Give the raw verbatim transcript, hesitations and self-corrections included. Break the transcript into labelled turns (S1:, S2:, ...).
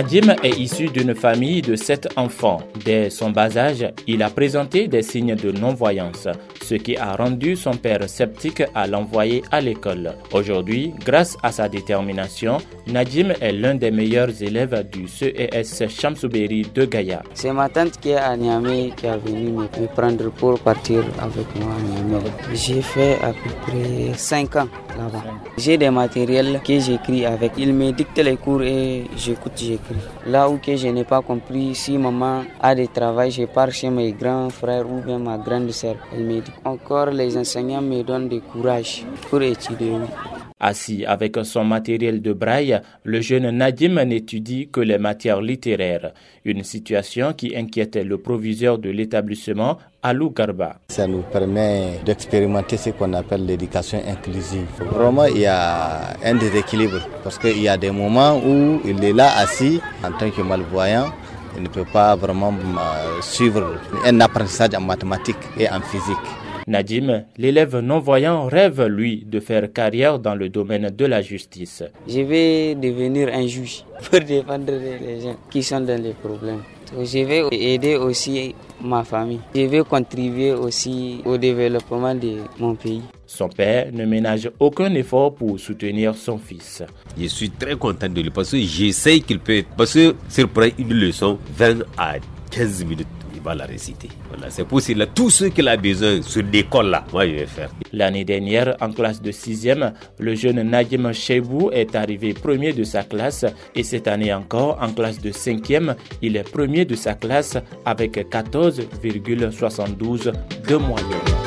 S1: Nadim est issu d'une famille de sept enfants. Dès son bas âge, il a présenté des signes de non-voyance, ce qui a rendu son père sceptique à l'envoyer à l'école. Aujourd'hui, grâce à sa détermination, Nadim est l'un des meilleurs élèves du C E S Chamsoubéry de Gaïa.
S2: C'est ma tante qui est à Niamey qui est venue me prendre pour partir avec moi à Niamey. J'ai fait à peu près cinq ans là-bas. J'ai des matériels que j'écris avec. Il me dicte les cours et j'écoute, j'écris. Là où que je n'ai pas compris, si maman a des travail, je pars chez mes grands frères ou bien ma grande sœur. Elle me dit encore, les enseignants me donnent du courage pour étudier.
S1: Assis avec son matériel de braille, le jeune Nadim n'étudie que les matières littéraires. Une situation qui inquiète le proviseur de l'établissement, Alou Garba.
S3: Ça nous permet d'expérimenter ce qu'on appelle l'éducation inclusive. Vraiment, il y a un déséquilibre parce qu'il y a des moments où il est là assis en tant que malvoyant. Il ne peut pas vraiment suivre un apprentissage en mathématiques et en physique.
S1: Nadim, l'élève non-voyant, rêve, lui, de faire carrière dans le domaine de la justice.
S2: Je vais devenir un juge pour défendre les gens qui sont dans les problèmes. Je vais aider aussi ma famille. Je vais contribuer aussi au développement de mon pays.
S1: Son père ne ménage aucun effort pour soutenir son fils.
S4: Je suis très content de lui parce que je sais qu'il peut... Parce que sur une leçon, vingt à quinze minutes. Va la réciter. Voilà, c'est pour cela tout ce qu'il a besoin sur l'école là, moi je vais faire.
S1: L'année dernière, en classe de sixième, le jeune Nadim Cheibou est arrivé premier de sa classe et cette année encore, en classe de cinquième, il est premier de sa classe avec quatorze virgule soixante-douze de moyenne.